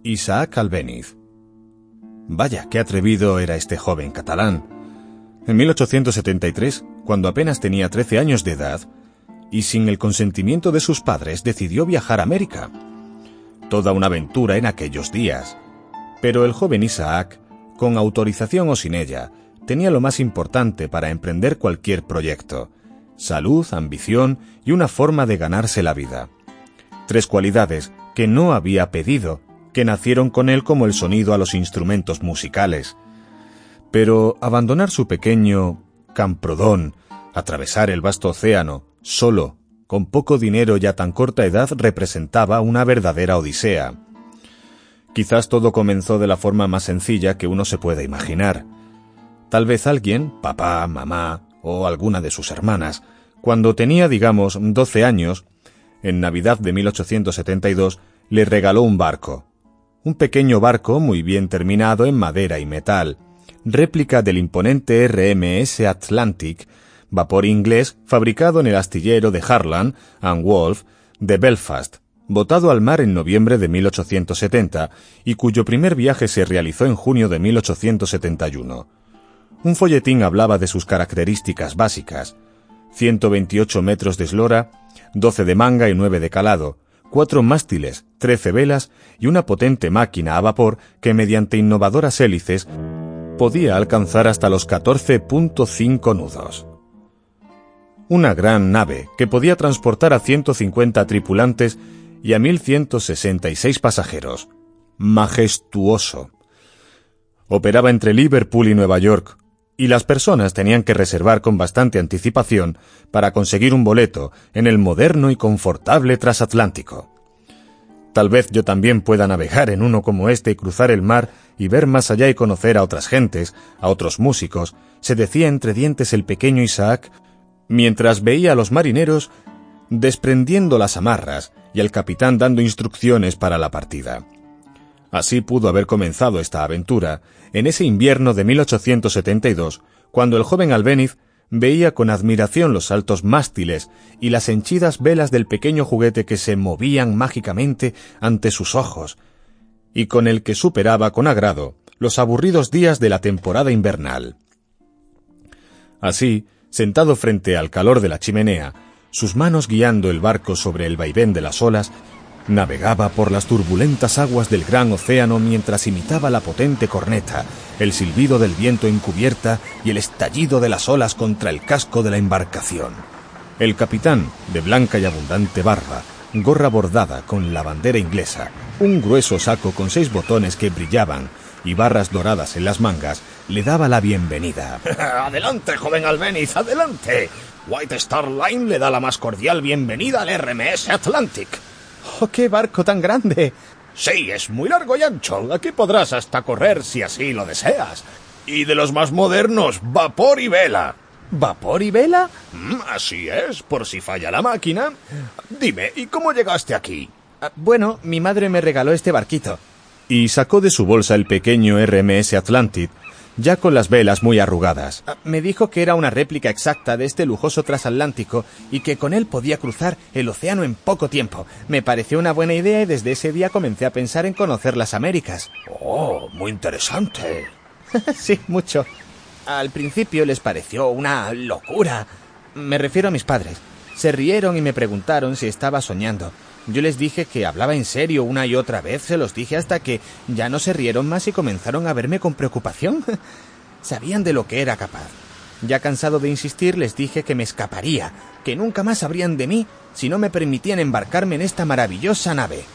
Isaac Albéniz. Vaya, qué atrevido era este joven catalán. En 1873, cuando apenas tenía 13 años de edad, y sin el consentimiento de sus padres, decidió viajar a América. Toda una aventura en aquellos días. Pero el joven Isaac, con autorización o sin ella, tenía lo más importante para emprender cualquier proyecto: salud, ambición y una forma de ganarse la vida. 3 cualidades que no había pedido, que nacieron con él como el sonido a los instrumentos musicales. Pero abandonar su pequeño Camprodón, atravesar el vasto océano, solo, con poco dinero y a tan corta edad, representaba una verdadera odisea. Quizás todo comenzó de la forma más sencilla que uno se pueda imaginar. Tal vez alguien, papá, mamá o alguna de sus hermanas, cuando tenía, digamos, 12 años, en Navidad de 1872, le regaló un barco. Un pequeño barco muy bien terminado en madera y metal, réplica del imponente RMS Atlantic, vapor inglés fabricado en el astillero de Harland and Wolff de Belfast, botado al mar en noviembre de 1870 y cuyo primer viaje se realizó en junio de 1871. Un folletín hablaba de sus características básicas: 128 metros de eslora, 12 de manga y 9 de calado, 4 mástiles, 13 velas y una potente máquina a vapor que mediante innovadoras hélices podía alcanzar hasta los 14.5 nudos. Una gran nave que podía transportar a 150 tripulantes y a 1.166 pasajeros. Majestuoso. Operaba entre Liverpool y Nueva York, y las personas tenían que reservar con bastante anticipación para conseguir un boleto en el moderno y confortable transatlántico. Tal vez yo también pueda navegar en uno como este y cruzar el mar y ver más allá y conocer a otras gentes, a otros músicos, se decía entre dientes el pequeño Isaac, mientras veía a los marineros desprendiendo las amarras y al capitán dando instrucciones para la partida. Así pudo haber comenzado esta aventura en ese invierno de 1872, cuando el joven Albéniz veía con admiración los altos mástiles y las henchidas velas del pequeño juguete que se movían mágicamente ante sus ojos, y con el que superaba con agrado los aburridos días de la temporada invernal. Así, sentado frente al calor de la chimenea, sus manos guiando el barco sobre el vaivén de las olas, navegaba por las turbulentas aguas del gran océano mientras imitaba la potente corneta, el silbido del viento en cubierta y el estallido de las olas contra el casco de la embarcación. El capitán, de blanca y abundante barba, gorra bordada con la bandera inglesa, un grueso saco con 6 botones que brillaban y barras doradas en las mangas, le daba la bienvenida. ¡Adelante, joven Albéniz, adelante! White Star Line le da la más cordial bienvenida al RMS Atlantic. ¡Oh, qué barco tan grande! Sí, es muy largo y ancho. Aquí podrás hasta correr si así lo deseas. Y de los más modernos, vapor y vela. ¿Vapor y vela? Así es, por si falla la máquina. Dime, ¿y cómo llegaste aquí? Bueno, mi madre me regaló este barquito. Y sacó de su bolsa el pequeño RMS Atlantic, ya con las velas muy arrugadas. Me dijo que era una réplica exacta de este lujoso transatlántico y que con él podía cruzar el océano en poco tiempo. Me pareció una buena idea y desde ese día comencé a pensar en conocer las Américas. ¡Oh, muy interesante! Sí, mucho. Al principio les pareció una locura. Me refiero a mis padres. Se rieron y me preguntaron si estaba soñando. Yo les dije que hablaba en serio una y otra vez, se los dije hasta que ya no se rieron más y comenzaron a verme con preocupación. Sabían de lo que era capaz. Ya cansado de insistir, les dije que me escaparía, que nunca más sabrían de mí si no me permitían embarcarme en esta maravillosa nave.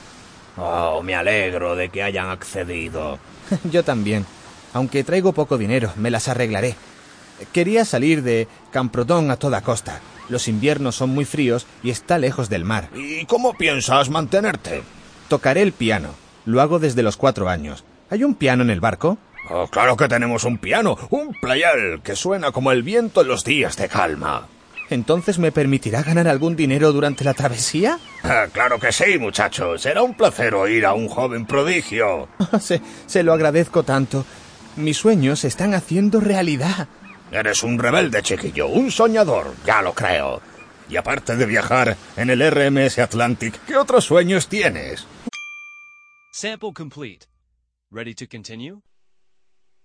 Oh, me alegro de que hayan accedido. Yo también. Aunque traigo poco dinero, me las arreglaré. Quería salir de Camprodón a toda costa. Los inviernos son muy fríos y está lejos del mar. ¿Y cómo piensas mantenerte? Tocaré el piano. Lo hago desde los 4 años. ¿Hay un piano en el barco? Oh, claro que tenemos un piano, un playel que suena como el viento en los días de calma. ¿Entonces me permitirá ganar algún dinero durante la travesía? Claro que sí, muchacho. Será un placer oír a un joven prodigio. Se lo agradezco tanto. Mis sueños se están haciendo realidad. Eres un rebelde, chiquillo, un soñador, ya lo creo. Y aparte de viajar en el RMS Atlantic, ¿qué otros sueños tienes? Sample complete. Ready to continue?